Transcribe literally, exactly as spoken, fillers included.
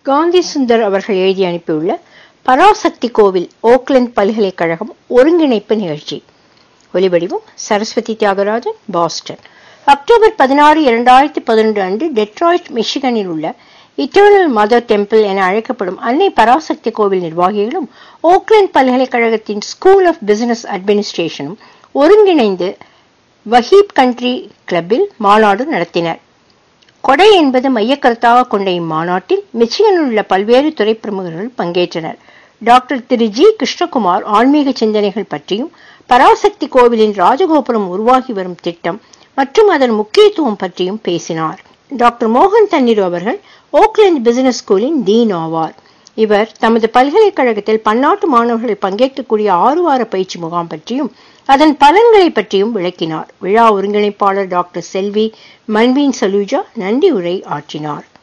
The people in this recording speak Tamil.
காந்தி சுந்தர் அவர்கள் எழுதி அனுப்பியுள்ள பராசக்தி கோவில் ஓக்லண்ட் பல்கலைக்கழகம் ஒருங்கிணைப்பு நிகழ்ச்சி. ஒலிவடிவம் சரஸ்வதி தியாகராஜன், பாஸ்டன். அக்டோபர் பதினாறு இரண்டாயிரத்தி பதினொன்று அன்று டெட்ராய்ட் மிஷிகனில் உள்ள இட்டர்னல் மதர் டெம்பிள் என அழைக்கப்படும் அன்னை பராசக்தி கோவில் நிர்வாகிகளும் ஓக்லண்ட் பல்கலைக்கழகத்தின் ஸ்கூல் ஆஃப் பிசினஸ் அட்மினிஸ்ட்ரேஷனும் ஒருங்கிணைந்து வஹீப் கண்ட்ரி கிளப்பில் மாநாடு நடத்தினர். கொடை என்பது மையக்கருத்தாக கொண்ட இம்மாநாட்டில் மிச்சிகனில் உள்ள பல்வேறு துறை பிரமுகர்கள் பங்கேற்றனர். டாக்டர் திரு ஜி கிருஷ்ணகுமார் ஆன்மீக சிந்தனைகள் பற்றியும் பராசக்தி கோவிலின் ராஜகோபுரம் உருவாகி வரும் திட்டம் மற்றும் அதன் முக்கியத்துவம் பற்றியும் பேசினார். டாக்டர் மோகன் தண்ணீர் அவர்கள் ஓக்லண்ட் பிசினஸ் ஸ்கூலின் டீன் ஆவார். இவர் தமது பல்கலைக்கழகத்தில் பன்னாட்டு மாணவர்கள் பங்கேற்கக்கூடிய ஆறு வார பயிற்சி முகாம் பற்றியும் அதன் பலன்களை பற்றியும் விளக்கினார். விழா ஒருங்கிணைப்பாளர் டாக்டர் செல்வி மன்வீன் சலூஜா நன்றி உரை ஆற்றினார்.